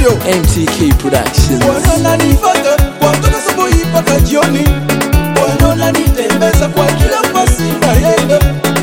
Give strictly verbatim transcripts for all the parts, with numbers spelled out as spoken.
studio M T K Productions. Wananifata kutoka asubuhi mpaka jioni, wananitembeza kwa kila nafasi naenda.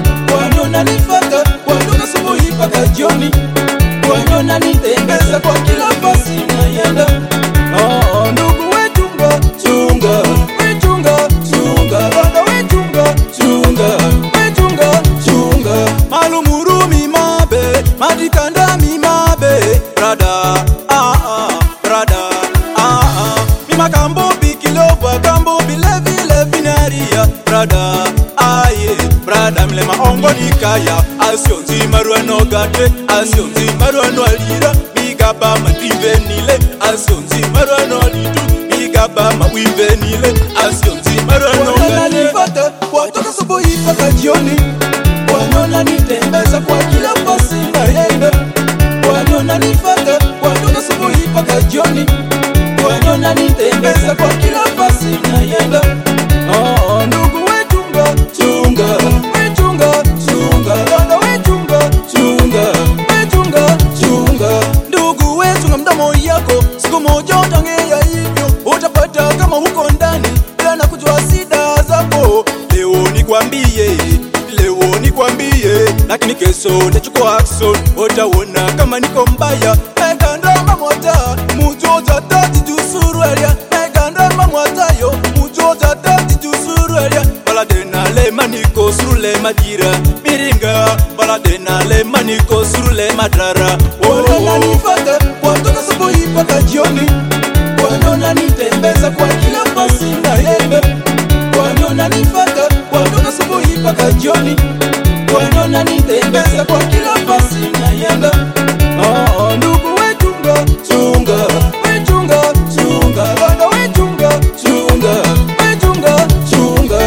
Wananifata kutoka asubuhi mpaka jioni, wananitembeza kwa kila nafasi naenda. Oh, ndugu wetu chunga, chunga, we chunga, chunga, baba we chunga, chunga, we chunga, chunga. Malumurumi mabe, madikanda mi mabe, brada, ah ah, brada, ah ah. Mi makambo bikiloba, kambo bilevi levinaria, brada, ah yeah, brada mlema ongo nikaya, asionzi maruano gate, asionzi maruano alira, mi gaba matimbe nile, asionzi maruano alitu, mi gaba mawimbe nile, asionzi maruano gate. Wananifata kutoka asubuhi mpaka jioni, wananitembeza kwa kila nafasi naenda. Wananifata kutoka asubuhi mpaka jioni, wananitembeza kwa kila nafasi naenda. Oh, ndugu we chunga, chunga, we chunga, chunga, baba we chunga, chunga, we chunga, chunga. Ndugu we chunga mdomo yako, siku moja utangea hivyo, utapata kama huko ndani bila na kujua sida zako. Leo nikwambie, leo nikwambie, lakini kesho nitachukua action, utaona kama niko mbaya. Mega ndoma mota, mujoja tati jusuru elia, mega ndoma mota yo, mujoja tati jusuru elia. Baladena le maniko surule madira, miringa, baladena le maniko surule madrara. Wananifata kutoka asubuhi mpaka jioni, wananitembeza kwa kila nafasi naenda. Wananifata kutoka asubuhi mpaka jioni, wananitembeza kwa kila nafasi naenda. Oh, ndugu we chunga, chunga, we chunga, chunga, baba we chunga, chunga, we chunga, chunga.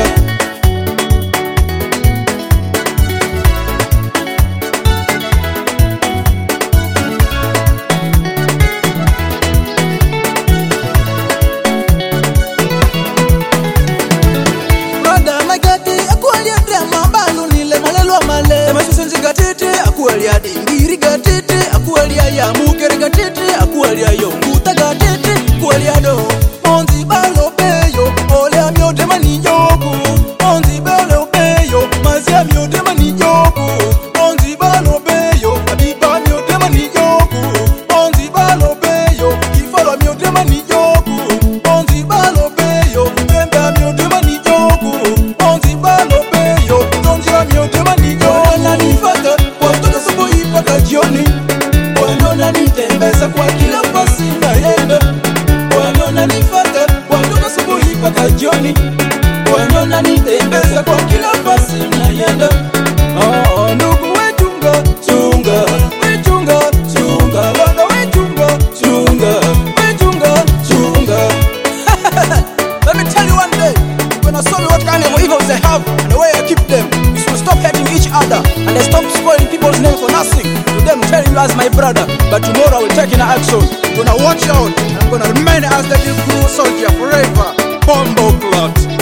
Brother magati akwali drama balu nile malelwa male, masusenzi gatete akwali adingiri gatete, akwali ya mukere gatete, akwali yo nguta gatete, akwali ado onzi balo beyo, ole amyote mani nyoku, onzi balo beyo, mazi amyote mani nyoku, onzi balo beyo, abiba amyote mani nyoku, onzi balo beyo, ifalo amyote mani nyoku, onzi balo beyo, tembe amyote mani nyoku, onzi balo beyo, tonzi amyote mani nyoku. Wananifata kutoka asubuhi mpaka jioni, wananitembeza kwa kila nafasi naenda. Wananifata kutoka asubuhi mpaka jioni, wananitembeza kwa kila nafasi naenda. Oh, ndugu we chunga, chunga, we chunga, chunga, baba we chunga, chunga, we chunga, chunga. Let me tell you one day, when I saw what kind of evils they have and the way I keep them, you should stop hating each other and they stop spoiling people's name for nothing. To them telling you as my brother, but tomorrow I will take in action. I'm gonna watch out. I'm gonna remain as the true soldier forever. Bombo clot.